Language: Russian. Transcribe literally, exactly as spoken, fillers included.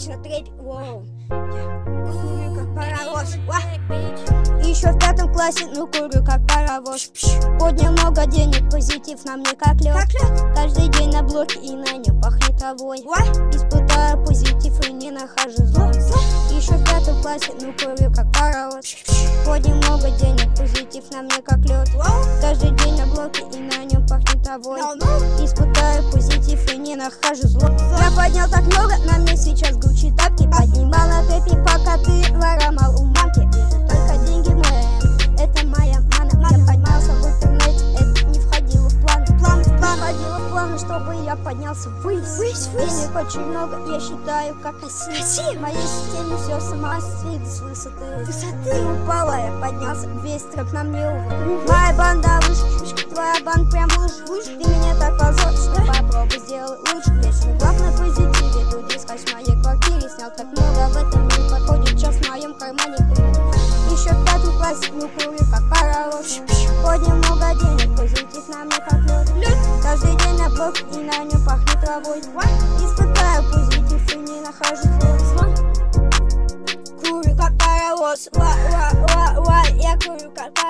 Отлично, третий. Воу. Курю как паровоз. Еще в пятом классе, ну курю как паровоз. Поднял много денег, позитив на мне как лед. Каждый день на блоке и на нем пахнет травой. Испытаю позитив и не нахожу зло. Еще в пятом классе, ну курю как паровоз. Поднял много денег, позитив на мне как лед. Каждый день на блоке и на нем пахнет травой. Испытаю позитив и не нахожу зло. Я поднял так много, на мне сейчас Гуччи тапки. Поднимал на тэпи, пока ты воровал у мамки. Только деньги мои, это моя мана. Я поднялся в интернете, это не входило в план. План, в план, входило в планы, чтобы я поднялся ввысь. Ввысь, ввысь. Денег очень много, я считаю, как осин. В моей системе все сама свет с высоты. Высоты упала, я поднялся, весь трэп на мне увод. Моя банда выше, твоя банда прям выше, выше. Ты меня так позор, что попробуй сделай лучше. Весь глав на позитиве, тут искать в моей квартире. Снял так много, в этом не подходит час в моем кармане. Еще в пятом классе, ну курю как паровоз. Поднял много денег, позитив на мне как лед. Каждый день на блоке и на нем пахнет травой. Испытаю позитив и не нахожу зло. Курю как паровоз, ла-ла-ла-ла. Я курю как